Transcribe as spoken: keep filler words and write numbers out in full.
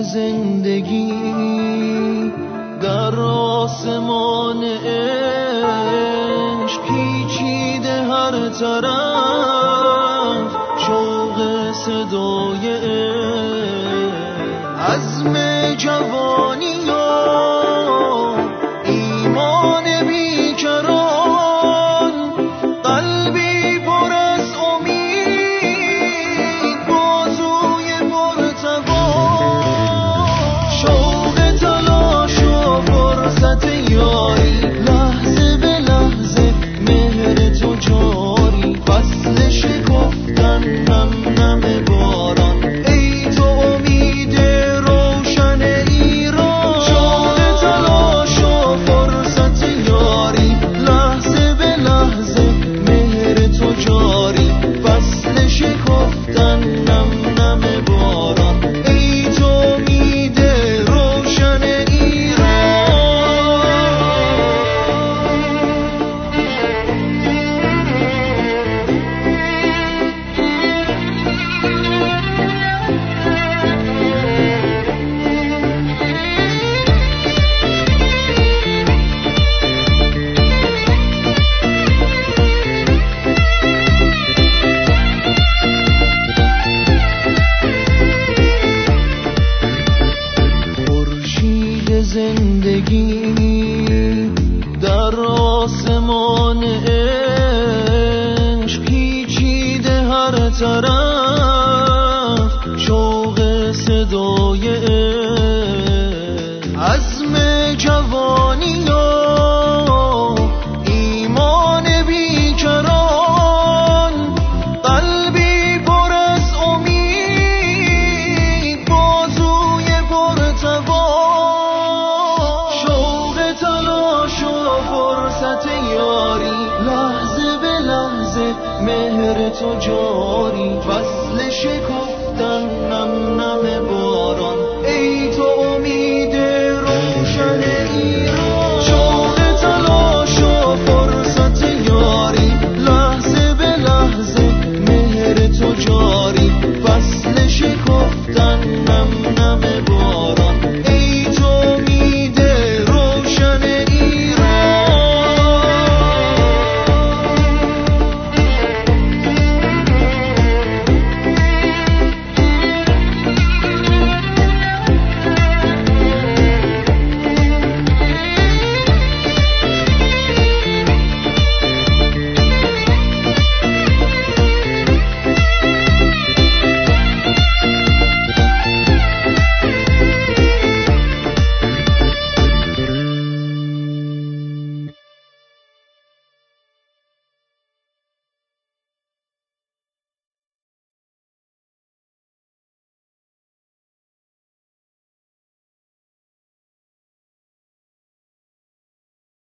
زندگی در آسمان عشق پیچیده هر طرف شوق صدای عشق عزم جوانی و ایمان بیکران قلبی پر از امید بازوی پرتقان شوق تلاش و فرصت یاری لحظه به لحظه مهر تو جاری فصل شکفتن نم نم باران ای تو امید روشن ایران شوق تلاش و فرصت یاری لحظه به لحظه مهر تو جاری فصل شکفتن نم نم باران ای تو امید روشن خورشید زندگی در آسمان عشق پیچیده هر طرف شوق صدای عشق عزم جوانی و ایمان بیکران قلبی پر از امید بازوی پرتقان شوق تلاش و فرصت یاری لحظه به لحظه مهر تو جاری فصل شکفتن نم نم